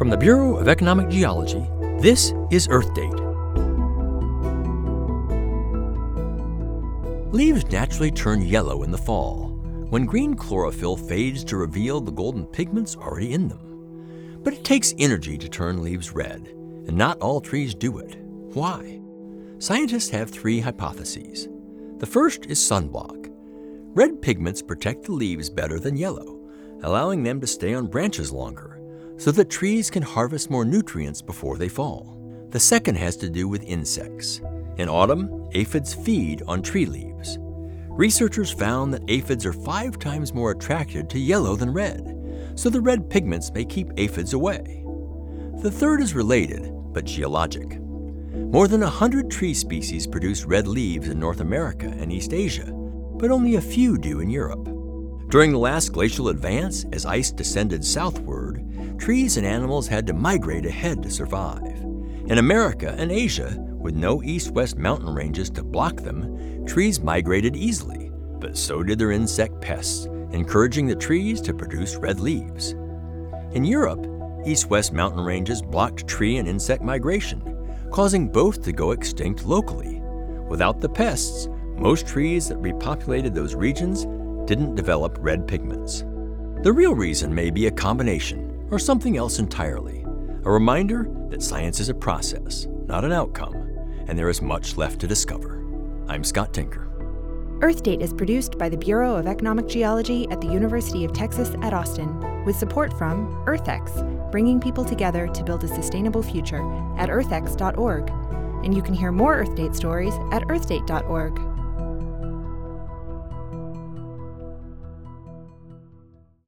From the Bureau of Economic Geology, this is Earth Date. Leaves naturally turn yellow in the fall, when green chlorophyll fades to reveal the golden pigments already in them. But it takes energy to turn leaves red, and not all trees do it. Why? Scientists have three hypotheses. The first is sunblock. Red pigments protect the leaves better than yellow, allowing them to stay on branches longer, so that trees can harvest more nutrients before they fall. The second has to do with insects. In autumn, aphids feed on tree leaves. Researchers found that aphids are 5 times more attracted to yellow than red, so the red pigments may keep aphids away. The third is related, but geologic. More than 100 tree species produce red leaves in North America and East Asia, but only a few do in Europe. During the last glacial advance, as ice descended southward, trees and animals had to migrate ahead to survive. In America and Asia, with no east-west mountain ranges to block them, trees migrated easily, but so did their insect pests, encouraging the trees to produce red leaves. In Europe, east-west mountain ranges blocked tree and insect migration, causing both to go extinct locally. Without the pests, most trees that repopulated those regions didn't develop red pigments. The real reason may be a combination, or something else entirely. A reminder that science is a process, not an outcome, and there is much left to discover. I'm Scott Tinker. Earth Date is produced by the Bureau of Economic Geology at the University of Texas at Austin, with support from EarthX, bringing people together to build a sustainable future at earthx.org. And you can hear more Earth Date stories at earthdate.org.